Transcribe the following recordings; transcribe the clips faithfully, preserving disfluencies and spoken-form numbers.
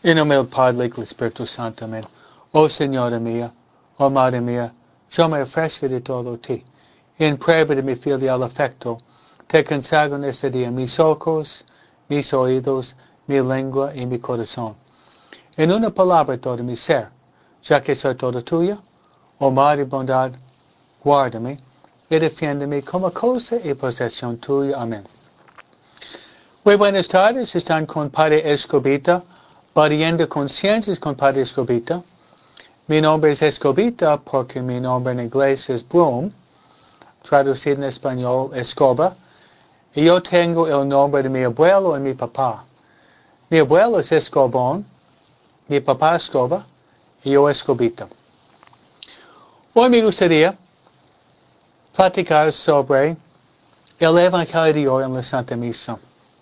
En nombre del Padre y del Espíritu Santo, amén. Oh Señora mía, oh Madre mía, yo me ofrezco de todo a ti. En prueba de mi filial afecto, te consagro en este día mis ojos, mis oídos, mi lengua y mi corazón. En una palabra todo mi ser, ya que soy todo tuyo, oh Madre bondad, guárdame y defiéndeme como cosa y posesión tuya. Amén. Muy buenas tardes, están con Padre Escobita, Variando Conciencias con Padre Escobita. Mi nombre es Escobita porque mi nombre en inglés es Broom, traducido en español Escoba, y yo tengo el nombre de mi abuelo y mi papá. Mi abuelo es Escobón, mi papá Escoba, y yo Escobita. Hoy me gustaría platicar sobre el Evangelio de hoy en la Santa Misa.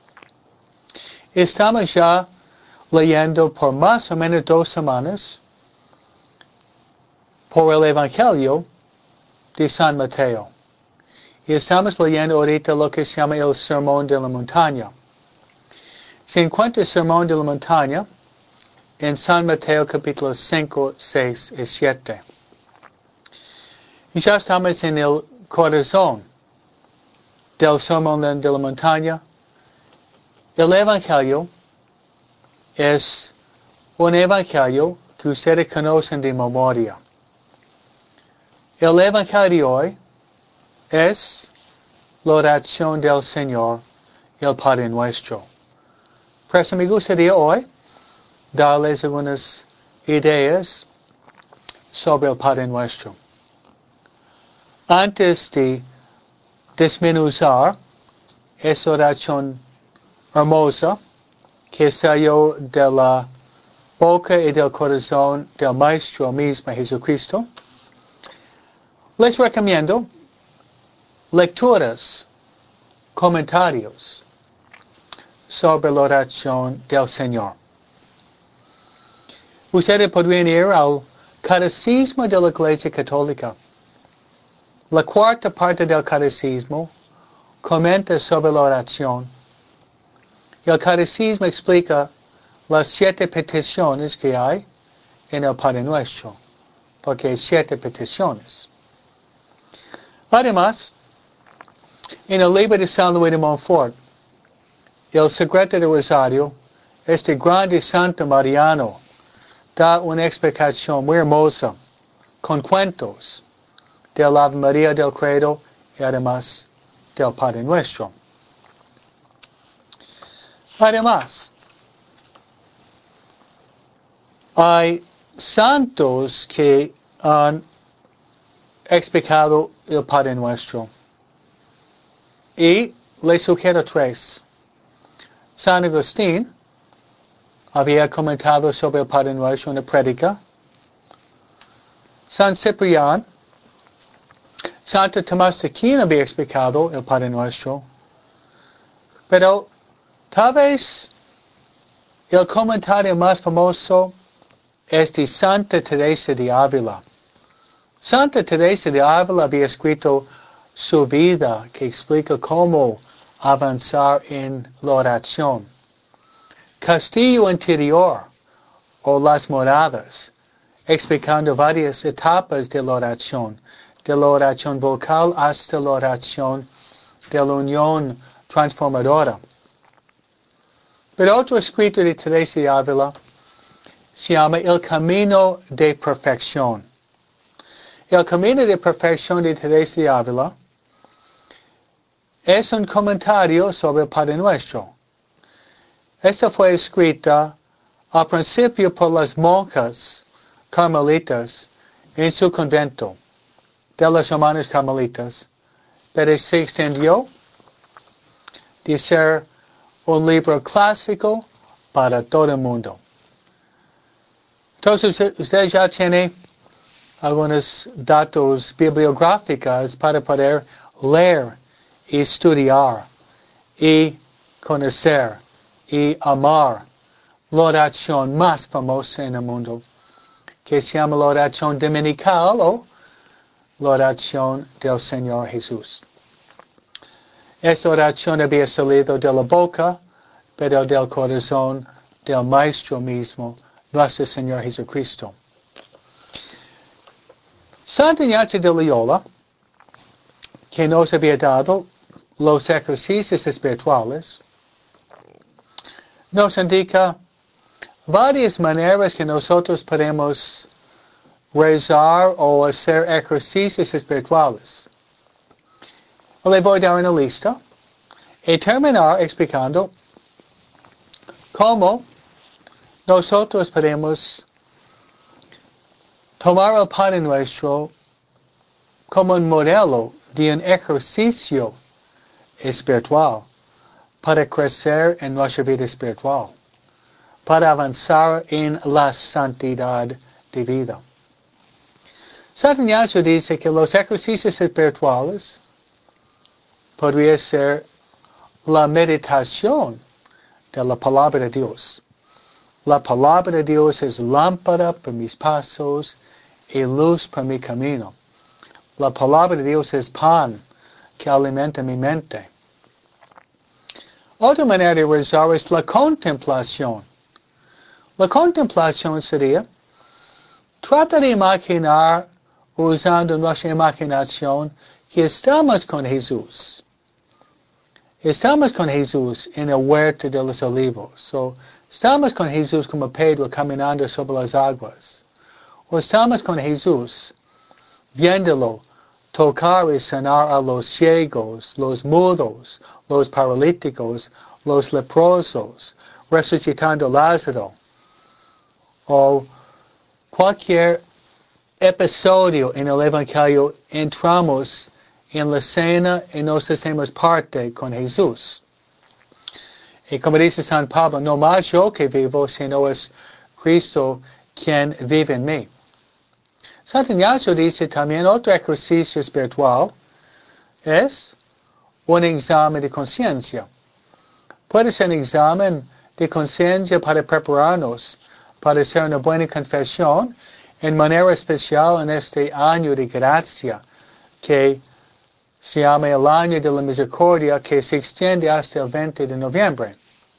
Estamos ya leyendo por más o menos dos semanas por el Evangelio de San Mateo. Y estamos leyendo ahorita lo que se llama el Sermón de la Montaña. Se encuentra el Sermón de la Montaña en San Mateo capítulo cinco, seis y siete. Y ya estamos en el corazón del Sermón de la Montaña. El Evangelio es un Evangelio que ustedes conocen de memoria. El Evangelio de hoy es la oración del Señor, el Padre Nuestro. Por eso me gustaría hoy darles algunas ideas sobre el Padre Nuestro. Antes de desmenuzar esa oración hermosa que salió de la boca y del corazón del Maestro mismo Jesucristo, les recomiendo lecturas, comentarios sobre la oración del Señor. Ustedes podrían ir al Catecismo de la Iglesia Católica. La cuarta parte del Catecismo comenta sobre la oración. Y el Catecismo explica las siete peticiones que hay en el Padre Nuestro, porque hay siete peticiones. Además, en el libro de San Luis de Montfort, el secreto del Rosario, este grande santo mariano da una explicación muy hermosa, con cuentos, del Ave María del Credo y además del Padre Nuestro. Además, hay santos que han explicado el Padre Nuestro. Y les sugiero tres. San Agustín había comentado sobre el Padre Nuestro en la prédica. San Ciprián, Santo Tomás de Aquino había explicado el Padre Nuestro. Pero tal vez el comentario más famoso es de Santa Teresa de Ávila. Santa Teresa de Ávila había escrito su vida que explica cómo avanzar en la oración. Castillo Interior o Las Moradas, explicando varias etapas de la oración, de la oración vocal hasta la oración de la unión transformadora. Pero otro escrito de Teresa de Ávila se llama El Camino de Perfección. El Camino de Perfección de Teresa de Ávila es un comentario sobre el Padre Nuestro. Esta fue escrita al principio por las monjas carmelitas en su convento de las hermanas carmelitas, pero se extendió de ser un libro clásico para todo el mundo. Entonces, usted ya tiene algunos datos bibliográficos para poder leer y estudiar y conocer y amar la oración más famosa en el mundo, que se llama la oración dominical o la oración del Señor Jesús. Esta oración había salido de la boca, pero del corazón del Maestro mismo, nuestro Señor Jesucristo. Santa Ignacio de Loyola, que nos había dado los ejercicios espirituales, nos indica varias maneras que nosotros podemos rezar o hacer ejercicios espirituales. Le voy a dar una lista y terminar explicando cómo nosotros podemos tomar el Padre Nuestro como un modelo de un ejercicio espiritual para crecer en nuestra vida espiritual, para avanzar en la santidad de vida. Santo Ignacio dice que los ejercicios espirituales podría ser la meditación de la palabra de Dios. La palabra de Dios es lámpara para mis pasos y luz para mi camino. La palabra de Dios es pan que alimenta mi mente. Otra manera de rezar es la contemplación. La contemplación sería, trata de imaginar, usando nuestra imaginación, que estamos con Jesús. Estamos con Jesús en el huerto de los olivos. So, estamos con Jesús como Pedro caminando sobre las aguas. O estamos con Jesús viéndolo tocar y sanar a los ciegos, los mudos, los paralíticos, los leprosos, resucitando a Lázaro. O cualquier episodio en el Evangelio entramos en la cena y nos hacemos parte con Jesús. Y como dice San Pablo, no más yo que vivo, sino es Cristo quien vive en mí. Santo Ignacio dice también otro ejercicio espiritual es un examen de conciencia. Puede ser un examen de conciencia para prepararnos para hacer una buena confesión en manera especial en este año de gracia que se llama el año de la misericordia, que se extiende hasta el veinte de noviembre.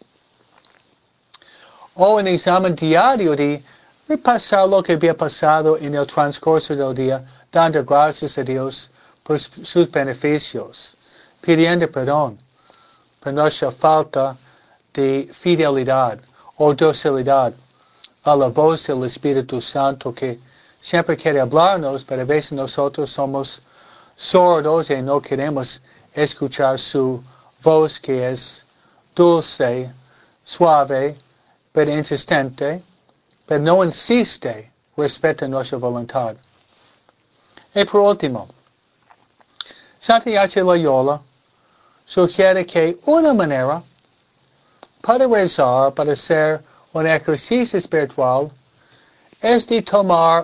O un examen diario de repasar lo que había pasado en el transcurso del día, dando gracias a Dios por sus beneficios, pidiendo perdón por nuestra falta de fidelidad o docilidad a la voz del Espíritu Santo que siempre quiere hablarnos, pero a veces nosotros somos sordos y no queremos escuchar su voz que es dulce, suave, pero insistente, pero no insiste, respeta nuestra voluntad. Y por último, Santo Ignacio de Loyola sugiere que una manera para rezar, para hacer un ejercicio espiritual, es de tomar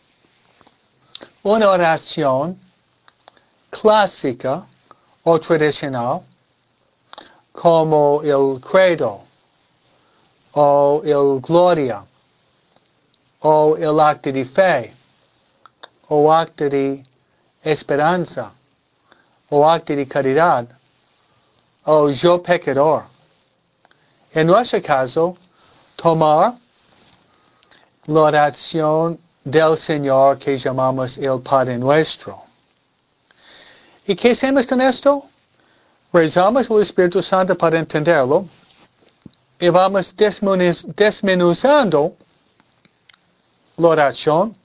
una oración clásica o tradicional, como el credo, o el gloria, o el acto de fe, o acto de esperanza, o acto de caridad, o yo pecador. En nuestro caso, tomar la oración del Señor que llamamos el Padre Nuestro. ¿Y qué hacemos con esto? Rezamos al Espíritu Santo para entenderlo y vamos desmenuzando la oración,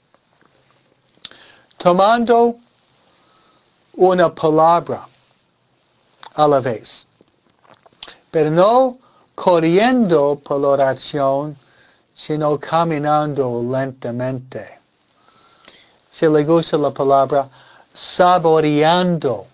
tomando una palabra a la vez, pero no corriendo por la oración, sino caminando lentamente. Si le gusta la palabra, saboreando,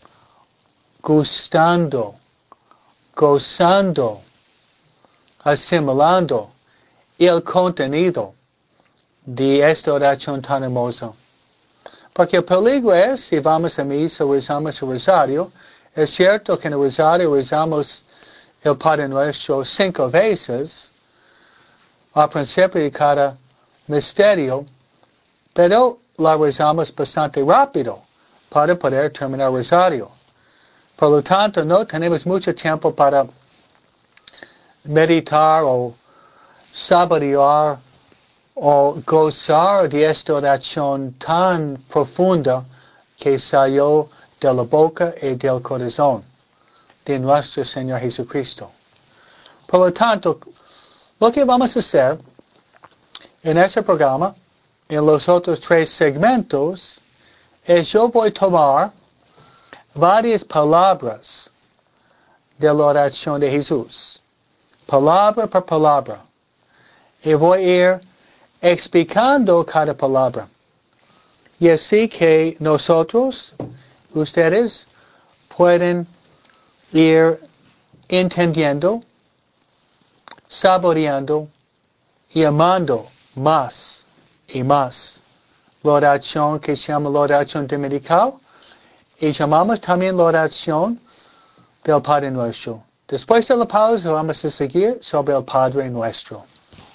gustando, gozando, asimilando el contenido de esta oración tan hermosa. Porque el peligro es, si vamos a misa o rezamos el rosario, es cierto que en el rosario rezamos el Padre Nuestro cinco veces, al principio de cada misterio, pero la rezamos bastante rápido para poder terminar el rosario. Por lo tanto, no tenemos mucho tiempo para meditar o saborear o gozar de esta oración tan profunda que salió de la boca y del corazón de nuestro Señor Jesucristo. Por lo tanto, lo que vamos a hacer en este programa, en los otros tres segmentos, es yo voy a tomar varias palabras de la oración de Jesús, palabra por palabra, y voy a ir explicando cada palabra. Y así que nosotros, ustedes, pueden ir entendiendo, saboreando y amando más y más la oración que se llama la oración dominical y llamamos también la oración del Padre Nuestro. Después de la pausa vamos a seguir sobre el Padre Nuestro.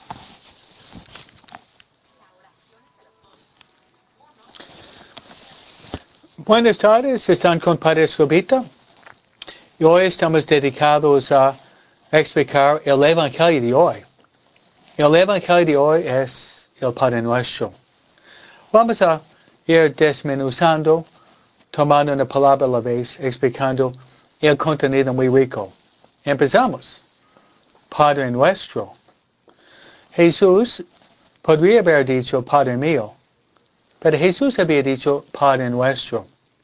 Buenas tardes, están con Padre Escobita y hoy estamos dedicados a explicar el Evangelio de hoy. El Evangelio de hoy es el Padre Nuestro. Vamos a ir desmenuzando, tomando una palabra a la vez, explicando el contenido muy rico. Empezamos. Padre Nuestro. Jesús podría haber dicho Padre mío, pero Jesús había dicho Padre Nuestro.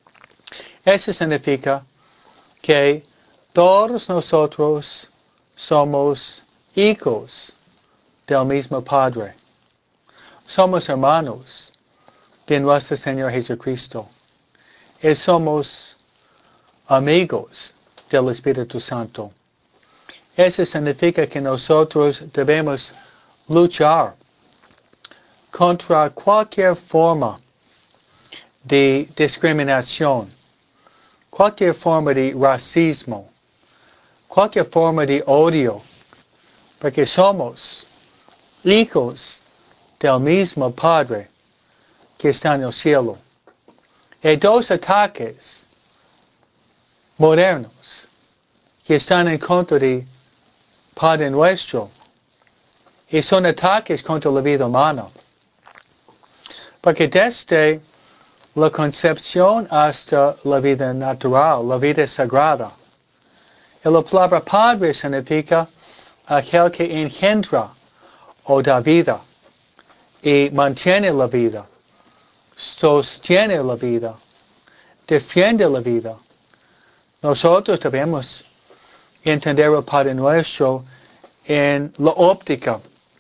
Eso significa que todos nosotros somos hijos del mismo Padre. Somos hermanos de nuestro Señor Jesucristo. Y somos amigos del Espíritu Santo. Eso significa que nosotros debemos luchar contra cualquier forma de discriminación, cualquier forma de racismo, cualquier forma de odio, porque somos hijos del mismo Padre que está en el cielo. Hay dos ataques modernos que están en contra de Padre Nuestro y son ataques contra la vida humana. Porque desde la concepción hasta la vida natural, la vida sagrada, y la palabra Padre significa aquel que engendra o da vida y mantiene la vida, sostiene la vida, defiende la vida. Nosotros debemos entender el Padre Nuestro en la óptica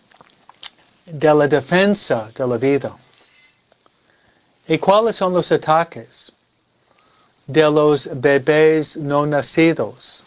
de la defensa de la vida. ¿Y cuáles son los ataques de los bebés no nacidos?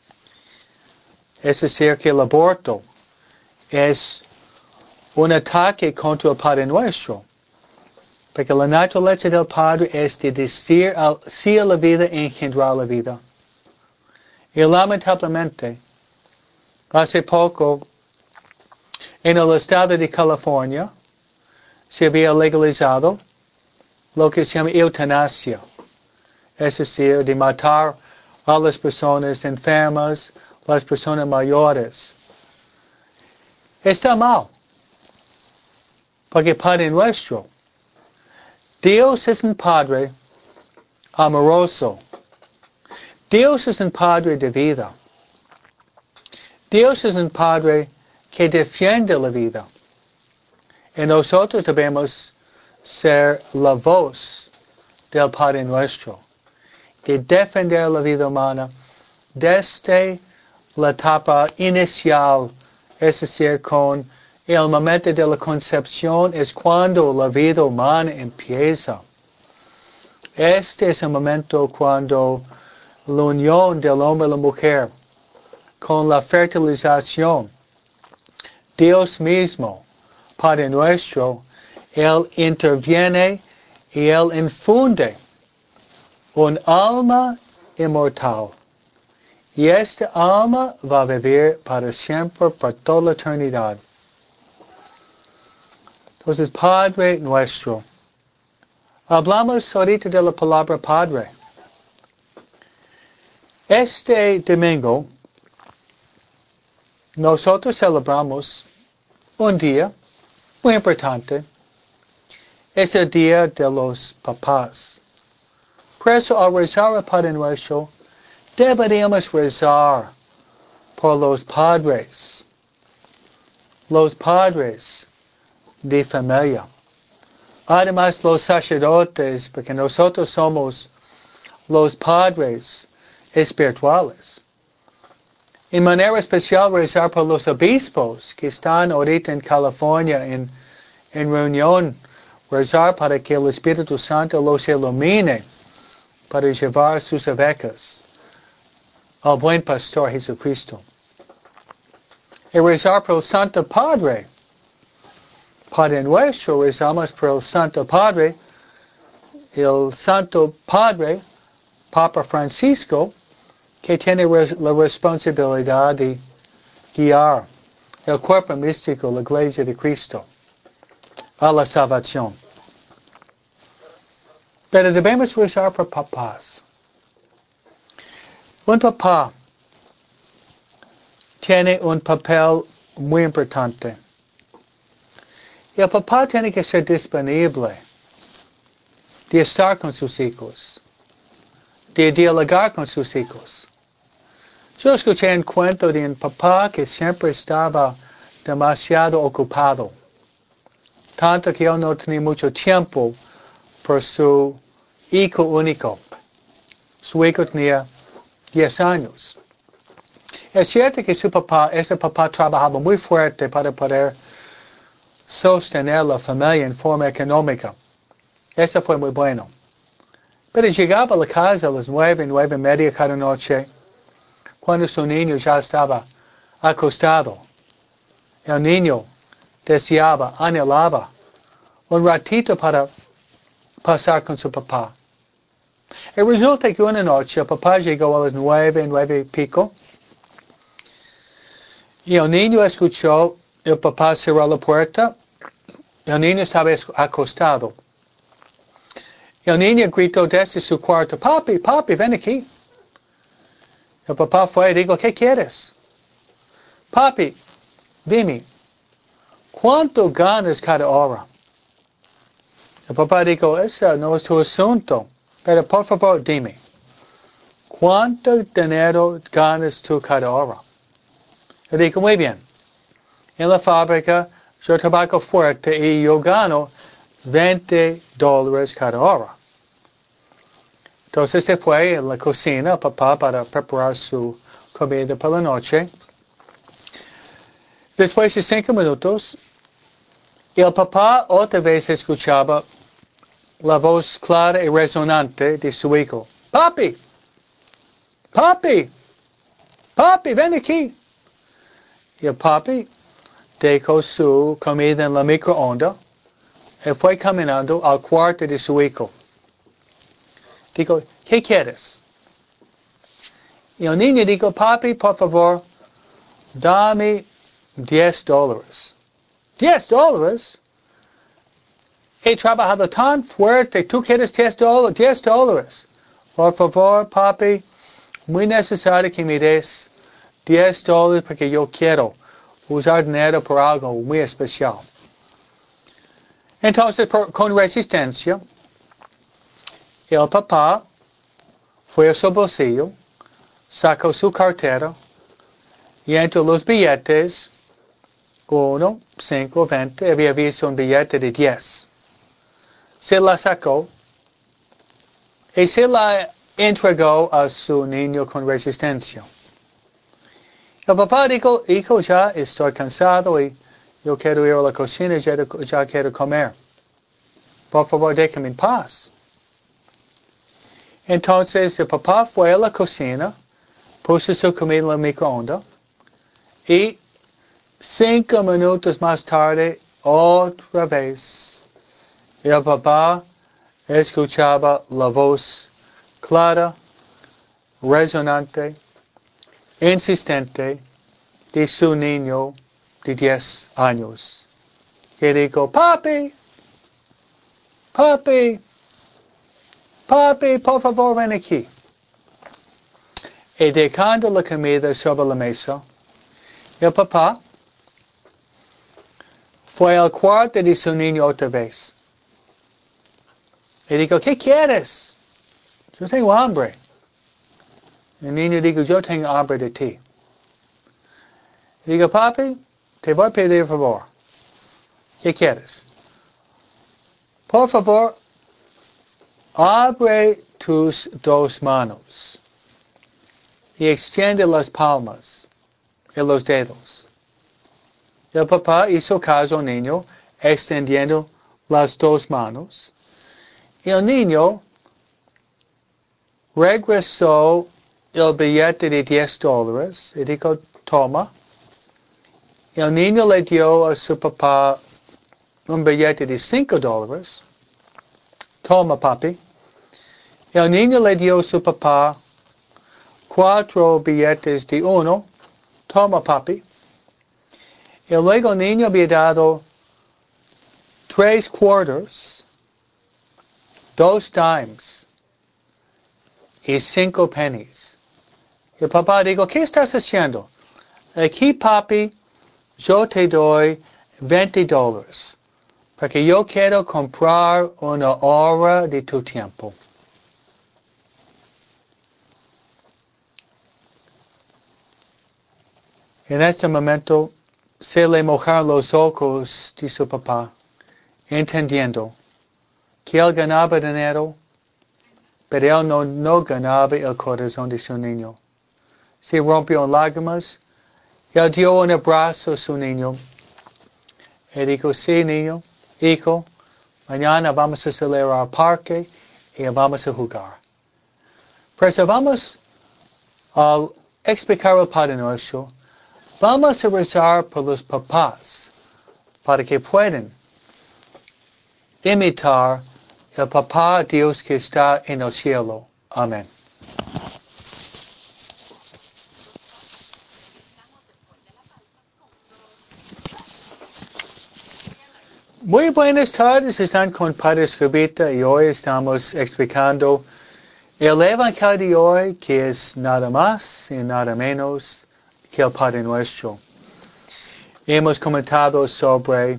Es decir, que el aborto es un ataque contra el Padre Nuestro. Porque la naturaleza del Padre es de decir sí a la vida y engendrar la vida. Y lamentablemente, hace poco, en el estado de California, se había legalizado lo que se llama eutanasia. Es decir, de matar a las personas enfermas, las personas mayores. Está mal. Porque Padre Nuestro, Dios es un Padre amoroso. Dios es un Padre de vida. Dios es un Padre que defiende la vida. Y nosotros debemos ser la voz del Padre Nuestro, de defender la vida humana desde la etapa inicial, es decir, con el momento de la concepción, es cuando la vida humana empieza. Este es el momento cuando la unión del hombre y la mujer con la fertilización, Dios mismo, Padre Nuestro, Él interviene y Él infunde un alma inmortal. Y esta alma va a vivir para siempre, por toda la eternidad. Entonces, Padre Nuestro. Hablamos ahorita de la palabra Padre. Este domingo, nosotros celebramos un día muy importante. Es el día de los papás. Por eso al rezar el Padre Nuestro, deberíamos rezar por los padres, los padres de familia. Además los sacerdotes, porque nosotros somos los padres espirituales. En manera especial rezar por los obispos que están ahorita en California en, en reunión, rezar para que el Espíritu Santo los ilumine para llevar sus ovejas al buen pastor Jesucristo. Y rezar por el Santo Padre. Padre Nuestro, rezamos por el Santo Padre. El Santo Padre, Papa Francisco, que tiene la responsabilidad de guiar el cuerpo místico, la Iglesia de Cristo, a la salvación. Pero debemos rezar por papás. Un papá tiene un papel muy importante. El papá tiene que ser disponible de estar con sus hijos, de dialogar con sus hijos. Yo escuché un cuento de un papá que siempre estaba demasiado ocupado, tanto que él no tenía mucho tiempo por su hijo único. Su hijo tenía diez años. Es cierto que su papá, ese papá trabajaba muy fuerte para poder sostener la familia en forma económica. Eso fue muy bueno. Pero llegaba a la casa a las nueve, nueve y media cada noche, cuando su niño ya estaba acostado. El niño deseaba, anhelaba un ratito para pasar con su papá. Y resulta que una noche el papá llegó a las nueve, nueve y pico, y el niño escuchó el papá cerrar la puerta. El niño estaba acostado. El niño gritó desde su cuarto, papi, papi, ven aquí. El papá fue y dijo, ¿qué quieres? Papi, dime, ¿cuánto ganas cada hora? El papá dijo, eso no es tu asunto, pero por favor dime, ¿cuánto dinero ganas tú cada hora? Él dijo, muy bien, en la fábrica yo trabajo fuerte y yo gano veinte dólares cada hora. Entonces se fue a la cocina, papá, para preparar su comida por la noche. Después de cinco minutos, el papá otra vez escuchaba la voz clara y resonante de su hijo. Papi, papi, papi, ven aquí. Y el papi dejó su comida en la microondas y fue caminando al cuarto de su hijo. Dijo, ¿qué quieres? Y el niño dijo, papi, por favor, dame diez dólares. ¿Diez dólares? He trabajado tan fuerte, tú quieres diez dólares. diez dólares. Por favor, papi, muy necesario que me des diez dólares porque yo quiero usar dinero por algo muy especial. Entonces, por, con resistencia, el papá fue a su bolsillo, sacó su cartera y entre los billetes, uno, cinco, veinte, había visto un billete de diez. Se la sacó y se la entregó a su niño con resistencia. El papá dijo, hijo, ya estoy cansado y yo quiero ir a la cocina y ya, ya quiero comer. Por favor, déjame en paz. Entonces el papá fue a la cocina, puso su comida en el microondas y cinco minutos más tarde, otra vez, el papá escuchaba la voz clara, resonante, insistente de su niño de diez años, que dijo, papi, papi, papi, por favor ven aquí. Y dejando la comida sobre la mesa, el papá fue al cuarto de su niño otra vez. Y dijo, ¿qué quieres? Yo tengo hambre. El niño dijo, yo tengo hambre de ti. Y digo, papi, te voy a pedir un favor. ¿Qué quieres? Por favor, abre tus dos manos y extiende las palmas y los dedos. El papá hizo caso al niño, extendiendo las dos manos. Y el niño regresó el billete de diez dólares y dijo, toma. El niño le dio a su papá un billete de cinco dólares. Toma, papi. El niño le dio a su papá cuatro billetes de uno. Toma, papi. Y luego el niño había dado tres quarters, dos dimes y cinco pennies. Y el papá dijo, ¿qué estás haciendo? Aquí, papi, yo te doy veinte dólares, porque yo quiero comprar una hora de tu tiempo. En este momento se le mojaron los ojos de su papá, entendiendo que él ganaba dinero, pero él no, no ganaba el corazón de su niño. Se rompió en lágrimas. Él dio un abrazo a su niño. Y dijo, sí, niño, hijo, mañana vamos a salir al parque y vamos a jugar. Pero vamos a explicar el Padre Nuestro. Vamos a rezar por los papás para que puedan imitar el papá Dios que está en el cielo. Amén. Muy buenas tardes, están con Padre Escobita y hoy estamos explicando el Evangelio de hoy, que es nada más y nada menos que el Padre Nuestro. Hemos comentado sobre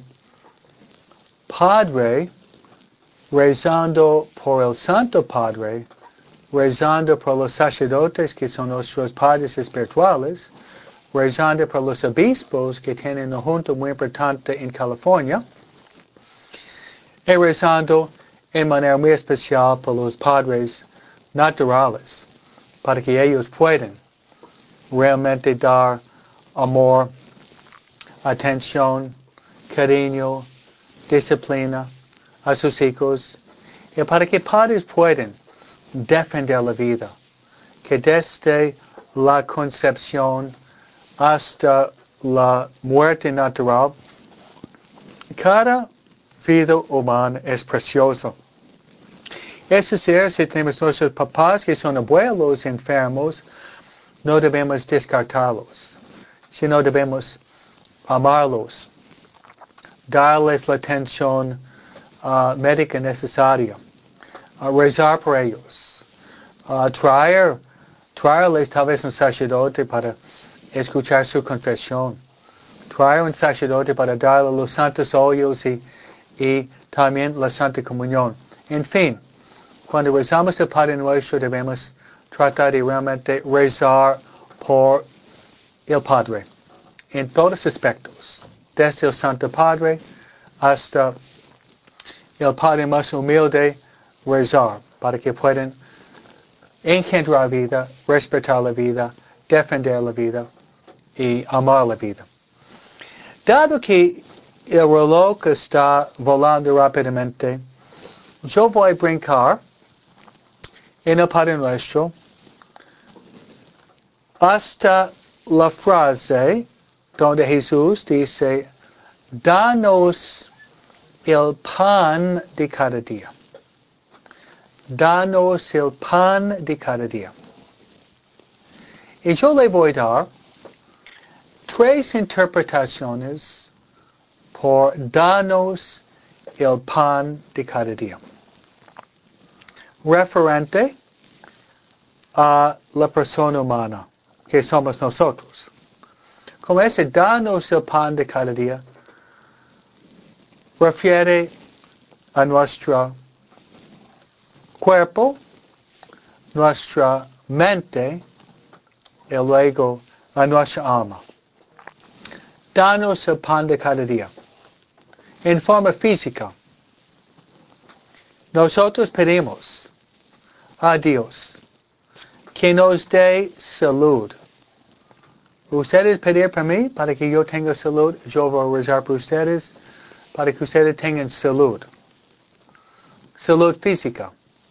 Padre rezando por el Santo Padre, rezando por los sacerdotes que son nuestros padres espirituales, rezando por los obispos que tienen una junta muy importante en California, y rezando en manera muy especial por los padres naturales, para que ellos puedan realmente dar amor, atención, cariño, disciplina a sus hijos, y para que padres puedan defender la vida, que desde la concepción hasta la muerte natural, cada vida humana es preciosa. Es decir, si tenemos nuestros papás que son abuelos enfermos, no debemos descartarlos, sino debemos amarlos, darles la atención uh, médica necesaria, uh, rezar por ellos, uh, traer, traerles tal vez un sacerdote para escuchar su confesión, traer un sacerdote para darle los santos óleos y, y también la Santa Comunión. En fin, cuando rezamos el Padre Nuestro debemos tratar de realmente rezar por el Padre en todos aspectos, desde el Santo Padre hasta el Padre más humilde, rezar para que puedan engendrar vida, respetar la vida, defender la vida y amar la vida. Dado que el reloj está volando rápidamente, yo voy a brincar en el Padre Nuestro hasta la frase donde Jesús dice, danos el pan de cada día. Danos el pan de cada día. Y yo le voy a dar tres interpretaciones por danos el pan de cada día. Referente a la persona humana, que somos nosotros. Como ese danos el pan de cada día, refiere a nuestro cuerpo, nuestra mente y luego a nuestra alma. Danos el pan de cada día. En forma física, nosotros pedimos a Dios que nos dé salud. Ustedes pedir para mí, para que yo tenga salud, yo voy a rezar por ustedes, para que ustedes tengan salud. Salud física.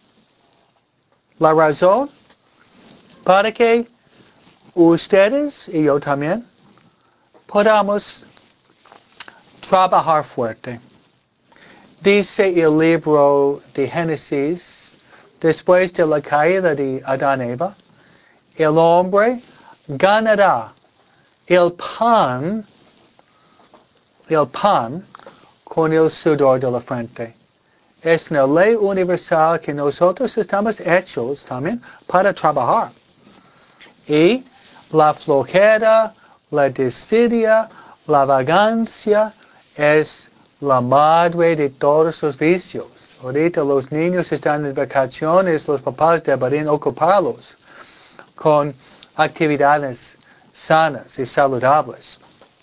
La razón, para que ustedes y yo también podamos trabajar fuerte. Dice el libro de Génesis, después de la caída de Adán y Eva, el hombre ganará el pan, el pan con el sudor de la frente. Es una ley universal que nosotros estamos hechos también para trabajar. Y la flojera, la desidia, la vagancia es la madre de todos los vicios. Ahorita los niños están en vacaciones, los papás deberían ocuparlos con actividades sanas y saludables.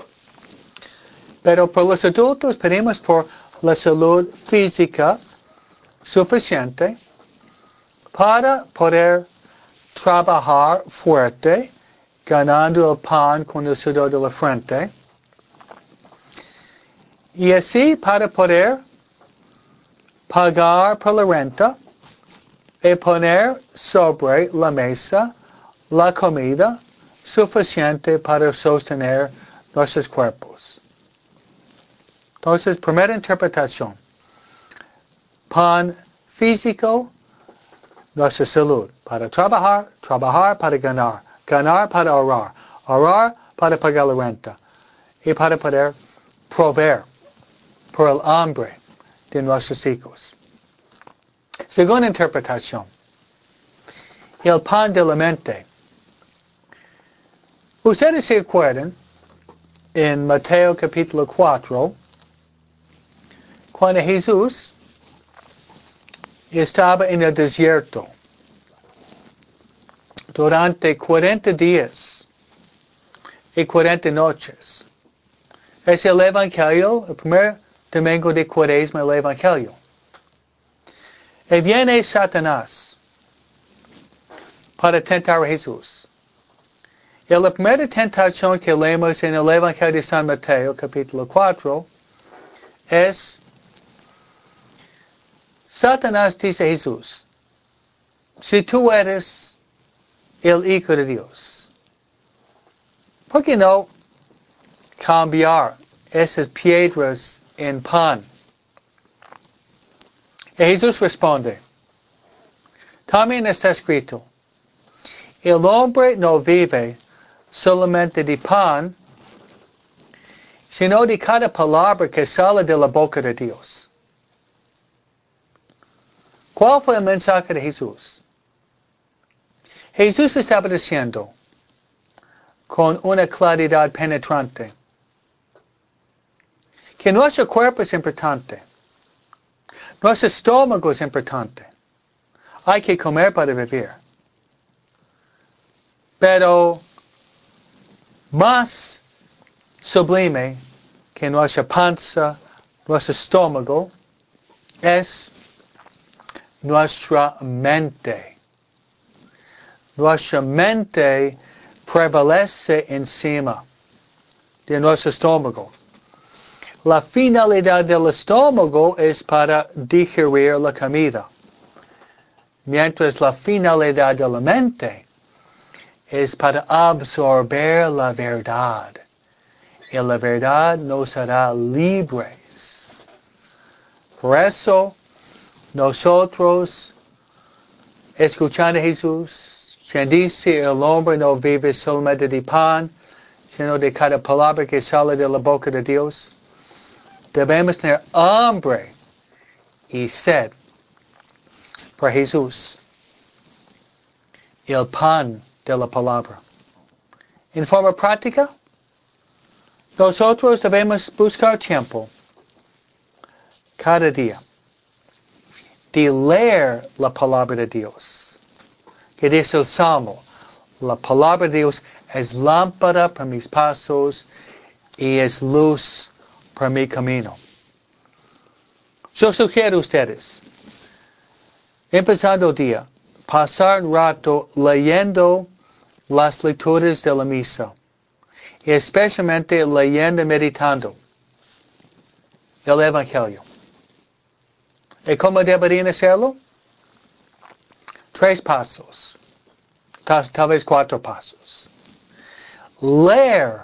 Pero por los adultos pedimos por la salud física suficiente para poder trabajar fuerte, ganando el pan con el sudor de la frente. Y así para poder pagar por la renta y poner sobre la mesa la comida suficiente para sostener nuestros cuerpos. Entonces, primera interpretación. Pan físico, nuestra salud. Para trabajar, trabajar para ganar. Ganar para ahorrar. Ahorrar para pagar la renta. Y para poder proveer por el hambre de nuestros hijos. Segunda interpretación. El pan de la mente. Ustedes se acuerdan en Mateo capítulo cuatro, cuando Jesús estaba en el desierto durante cuarenta días y cuarenta noches. Es el Evangelio, el primer domingo de Cuaresma, el Evangelio. Y viene Satanás para tentar a Jesús. Y la primera tentación que leemos en el Evangelio de San Mateo, capítulo cuatro, es: Satanás dice a Jesús, si tú eres el Hijo de Dios, ¿por qué no cambiar esas piedras en pan? Y Jesús responde, también está escrito, el hombre no vive solamente de pan, sino de cada palabra que sale de la boca de Dios. ¿Cuál fue el mensaje de Jesús? Jesús estaba diciendo, con una claridad penetrante, que nuestro cuerpo es importante, nuestro estómago es importante, hay que comer para vivir. Pero más sublime que nuestra panza, nuestro estómago, es nuestra mente. Nuestra mente prevalece encima de nuestro estómago. La finalidad del estómago es para digerir la comida, mientras la finalidad de la mente es para absorber la verdad. Y la verdad nos hará libres. Por eso, nosotros, escuchando a Jesús, quien dice, el hombre no vive solamente de pan, sino de cada palabra que sale de la boca de Dios, debemos tener hambre y sed por Jesús, el pan de la palabra. En forma práctica, nosotros debemos buscar tiempo cada día de leer la palabra de Dios. Que dice el Salmo, la palabra de Dios es lámpara para mis pasos y es luz para mi camino. Yo sugiero a ustedes, empezando el día, pasar un rato leyendo las lecturas de la misa, y especialmente leyendo y meditando el Evangelio. ¿Y cómo deberían hacerlo? Tres pasos, tal, tal vez cuatro pasos. Leer,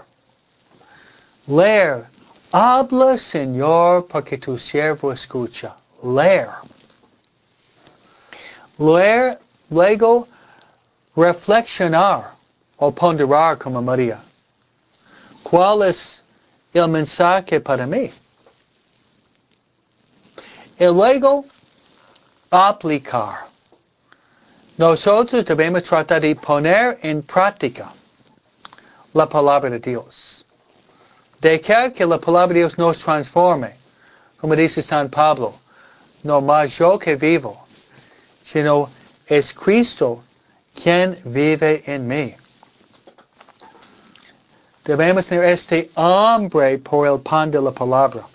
leer, habla Señor porque tu siervo escucha. Leer. Leer, luego reflexionar o ponderar como María. ¿Cuál es el mensaje para mí? Y luego, aplicar. Nosotros debemos tratar de poner en práctica la palabra de Dios. Dejar que la palabra de Dios nos transforme. Como dice San Pablo, no más yo que vivo, sino es Cristo quien vive en mí. Debemos tener este hambre por el pan de la palabra.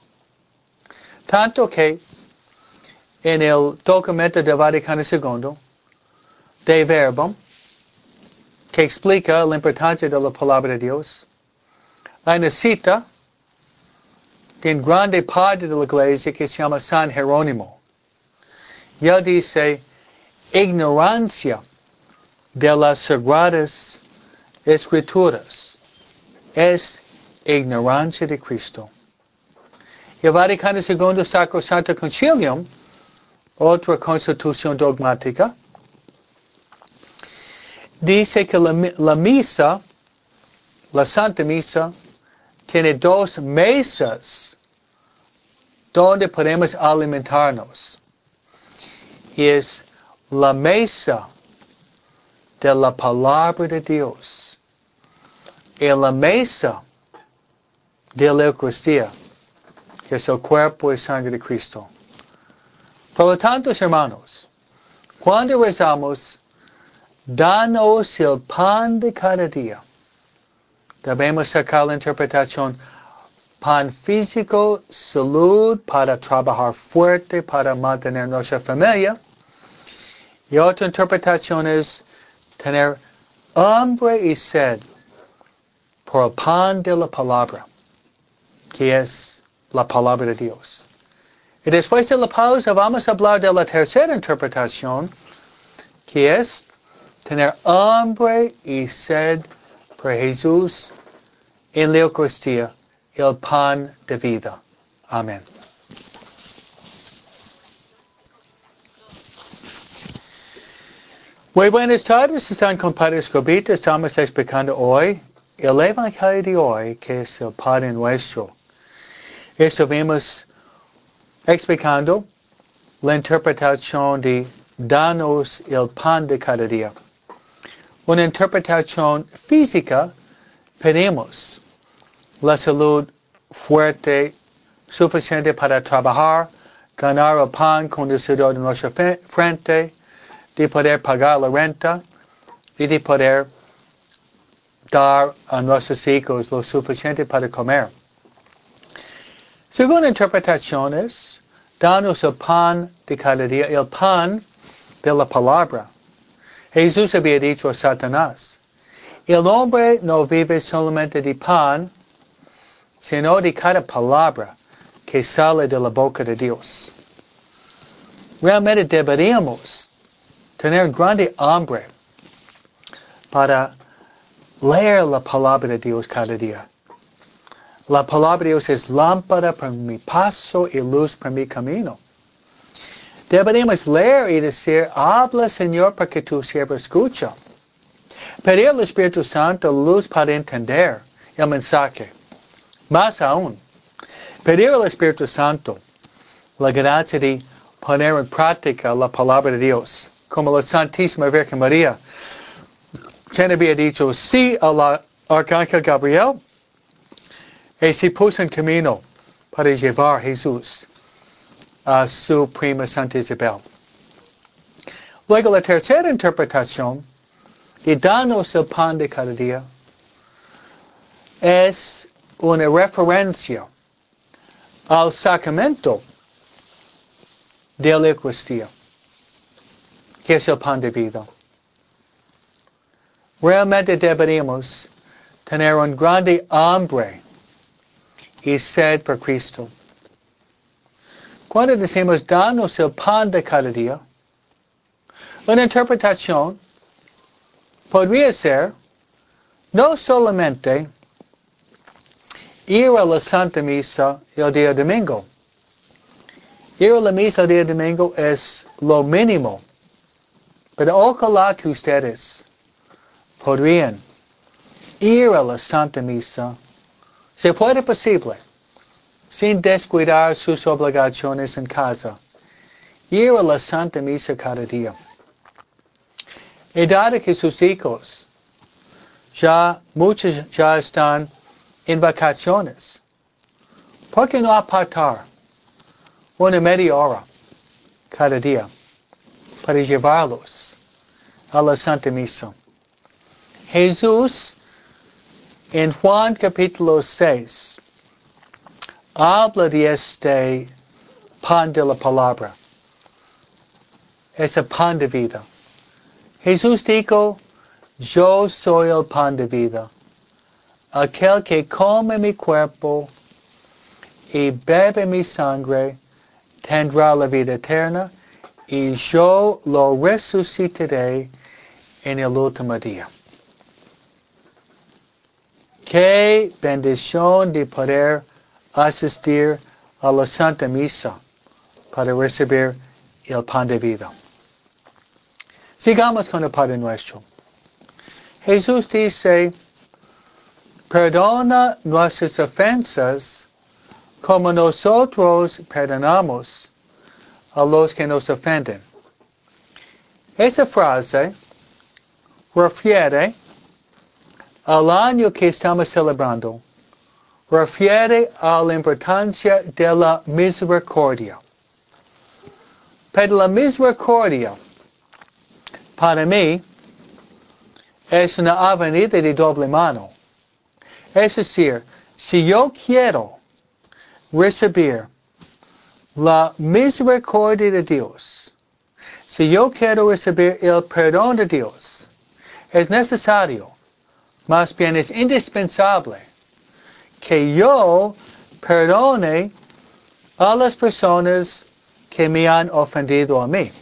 Tanto que en el documento de Vaticano segundo, de Verbum, que explica la importancia de la palabra de Dios, hay una cita de un grande padre de la iglesia que se llama San Jerónimo. Y él dice, ignorancia de las sagradas escrituras es ignorancia de Cristo. Y el Vaticano segundo Sacrosanto Concilium, otra constitución dogmática, dice que la, la misa, la Santa Misa, tiene dos mesas donde podemos alimentarnos. Y es la mesa de la palabra de Dios y la mesa de la Eucaristía, que es el cuerpo y sangre de Cristo. Por lo tanto, hermanos, cuando rezamos, danos el pan de cada día, debemos sacar la interpretación, pan físico, salud, para trabajar fuerte, para mantener nuestra familia. Y otra interpretación es tener hambre y sed por el pan de la palabra, que es la palabra de Dios. Y después de la pausa vamos a hablar de la tercera interpretación, que es tener hambre y sed por Jesús en la Eucaristía, el pan de vida. Amén. Muy buenas tardes, están con Padre Escobita. Estamos explicando hoy el Evangelio de hoy, que es el Padre Nuestro. Estuvimos explicando la interpretación de danos el pan de cada día. Una interpretación física, pedimos la salud fuerte, suficiente para trabajar, ganar el pan con el sudor de nuestra frente, de poder pagar la renta y de poder dar a nuestros hijos lo suficiente para comer. Segunda interpretación es, danos el pan de cada día, el pan de la palabra. Jesús había dicho a Satanás, el hombre no vive solamente de pan, sino de cada palabra que sale de la boca de Dios. Realmente deberíamos tener grande hambre para leer la palabra de Dios cada día. La palabra de Dios es lámpara para mi paso y luz para mi camino. Deberíamos leer y decir, habla Señor porque tu siervo escucha. Pedir al Espíritu Santo luz para entender el mensaje. Más aún, pedir al Espíritu Santo la gracia de poner en práctica la palabra de Dios. Como la Santísima Virgen María, quien había dicho sí al Arcángel Gabriel, y se puso en camino para llevar a Jesús a su prima Santa Isabel. Luego la tercera interpretación de danos el pan de cada día es una referencia al sacramento de la Eucaristía, que es el pan de vida. Realmente deberíamos tener un grande hambre y sed por Cristo. Cuando decimos danos el pan de cada día, una interpretación podría ser no solamente ir a la Santa Misa el día domingo. Ir a la misa el día domingo es lo mínimo, pero ojalá que ustedes podrían ir a la Santa Misa, si puede posible, sin descuidar sus obligaciones en casa. Ir a la Santa Misa cada día. Y dado que sus hijos, ya muchos ya están en vacaciones, ¿por qué no apartar una media hora cada día para llevarlos a la Santa Misa? Jesús, en Juan capítulo seis, habla de este pan de la palabra, ese pan de vida. Jesús dijo, yo soy el pan de vida. Aquel que come mi cuerpo y bebe mi sangre tendrá la vida eterna, y yo lo resucitaré en el último día. Qué bendición de poder asistir a la Santa Misa para recibir el pan de vida. Sigamos con el Padre Nuestro. Jesús dice, perdona nuestras ofensas como nosotros perdonamos a los que nos ofenden. Esa frase refiere al año que estamos celebrando, refiere a la importancia de la misericordia. Pero la misericordia, para mí, es una avenida de doble mano. Es decir, si yo quiero recibir la misericordia de Dios, si yo quiero recibir el perdón de Dios, es necesario, más bien es indispensable, que yo perdone a las personas que me han ofendido a mí.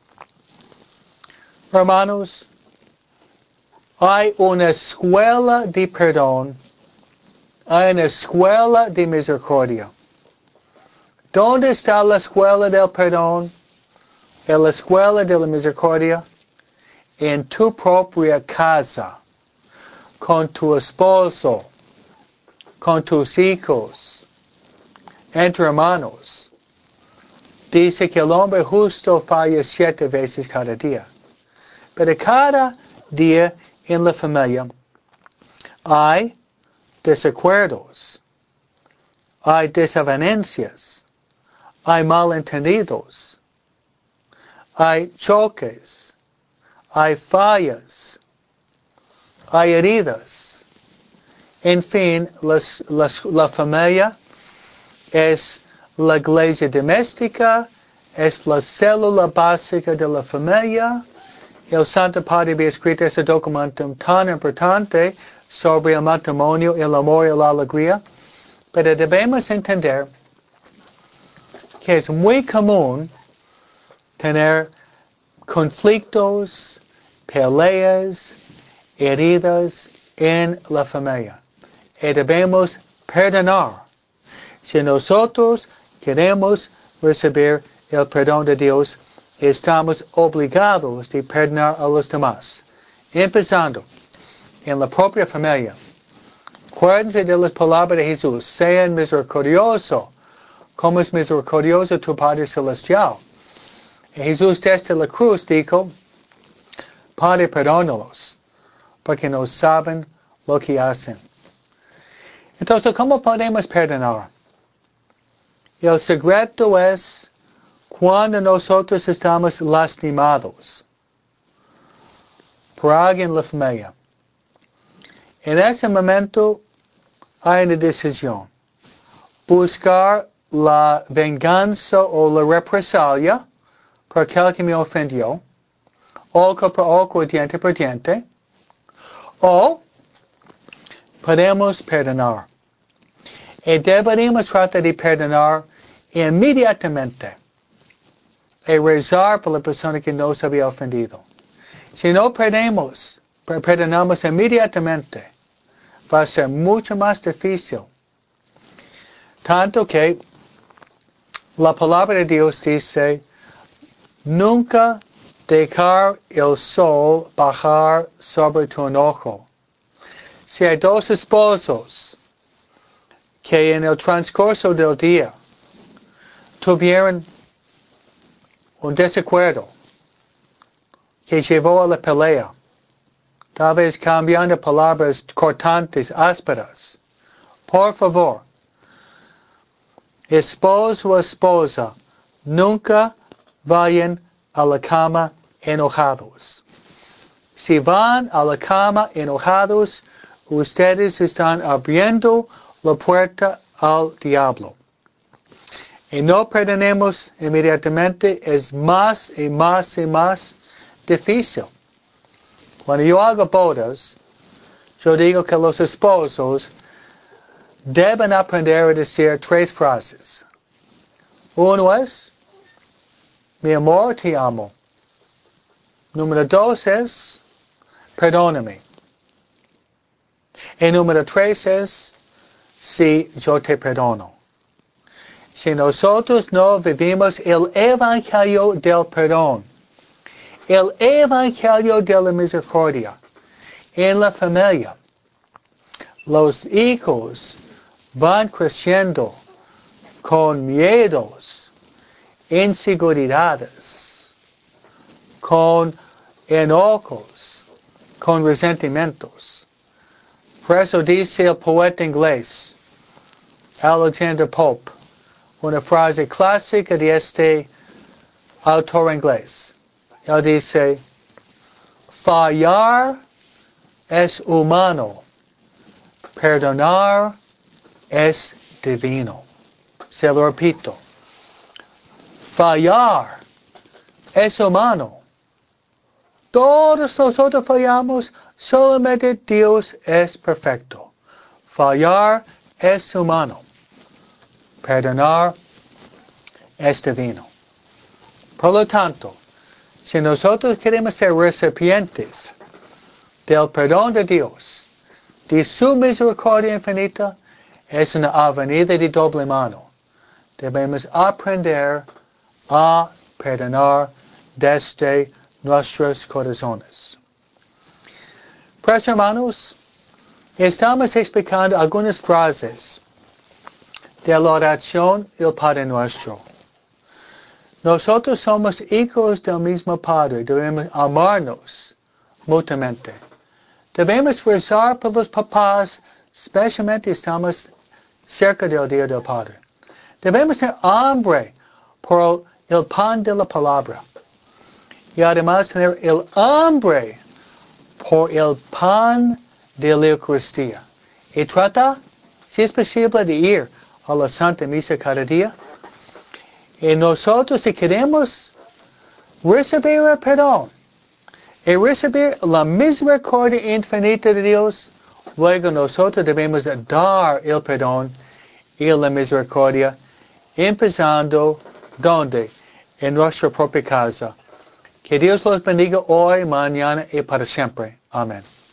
Hermanos, hay una escuela de perdón, hay una escuela de misericordia. ¿Dónde está la escuela del perdón? En la escuela de la misericordia, en tu propia casa, con tu esposo, con tus hijos, entre hermanos. Dice que el hombre justo falla siete veces cada día. Pero cada día en la familia hay desacuerdos, hay desavenencias, hay malentendidos, hay choques, hay fallas, hay heridas. En fin, las, las, la familia es la iglesia doméstica, es la célula básica de la familia. El Santo Padre había escrito ese documento tan importante sobre el matrimonio, el amor y la alegría. Pero debemos entender que es muy común tener conflictos, peleas, heridas en la familia. Y debemos perdonar. Si nosotros queremos recibir el perdón de Dios, estamos obligados de perdonar a los demás, empezando en la propia familia. Acuérdense de las palabras de Jesús, sean misericordiosos, como es misericordioso tu Padre Celestial. Y Jesús desde la cruz dijo, Padre, perdónalos, porque no saben lo que hacen. Entonces, ¿cómo podemos perdonar? El secreto es cuando nosotros estamos lastimados por alguien la familia. En ese momento hay una decisión. Buscar la venganza o la represalia por aquel que me ofendió, ojo por ojo, diente por diente, o podemos perdonar. Y deberíamos tratar de perdonar inmediatamente y rezar por la persona que nos había ofendido. Si no perdemos, perdonamos inmediatamente, va a ser mucho más difícil. Tanto que la palabra de Dios dice, nunca dejar el sol bajar sobre tu enojo. Si hay dos esposos que en el transcurso del día tuvieron un desacuerdo que llevó a la pelea, tal vez cambiando palabras cortantes, ásperas, por favor, esposo o esposa, nunca vayan a la cama enojados. Si van a la cama enojados, ustedes están abriendo la puerta al diablo. Y no perdonemos inmediatamente, es más y más y más difícil. Cuando yo hago bodas, yo digo que los esposos deben aprender a decir tres frases. Uno es, mi amor, te amo. Número dos es, perdóname. Y número tres es, sí, yo te perdono. Si nosotros no vivimos el evangelio del perdón, el evangelio de la misericordia en la familia, los hijos van creciendo con miedos, inseguridades, con enojos, con resentimientos. Por eso dice el poeta inglés, Alexander Pope, una frase clásica de este autor inglés. Él dice, fallar es humano, perdonar es divino. Se lo repito, fallar es humano. Todos nosotros fallamos, solamente Dios es perfecto. Fallar es humano. Perdonar es divino. Por lo tanto, si nosotros queremos ser recipientes del perdón de Dios, de su misericordia infinita, es una avenida de doble mano. Debemos aprender a perdonar desde nuestros corazones. Pues hermanos, estamos explicando algunas frases de la oración del Padre Nuestro. Nosotros somos hijos del mismo Padre, debemos amarnos mutuamente. Debemos rezar por los papás, especialmente estamos cerca del Día del Padre. Debemos tener hambre por el pan de la palabra. Y además tener el hambre por el pan de la Eucaristía. Y trata, si es posible, de ir a la Santa Misa cada día. Y nosotros, si queremos recibir el perdón y recibir la misericordia infinita de Dios, luego nosotros debemos dar el perdón y la misericordia, empezando donde, en nuestra propia casa. Que Dios los bendiga hoy, mañana y para siempre. Amén.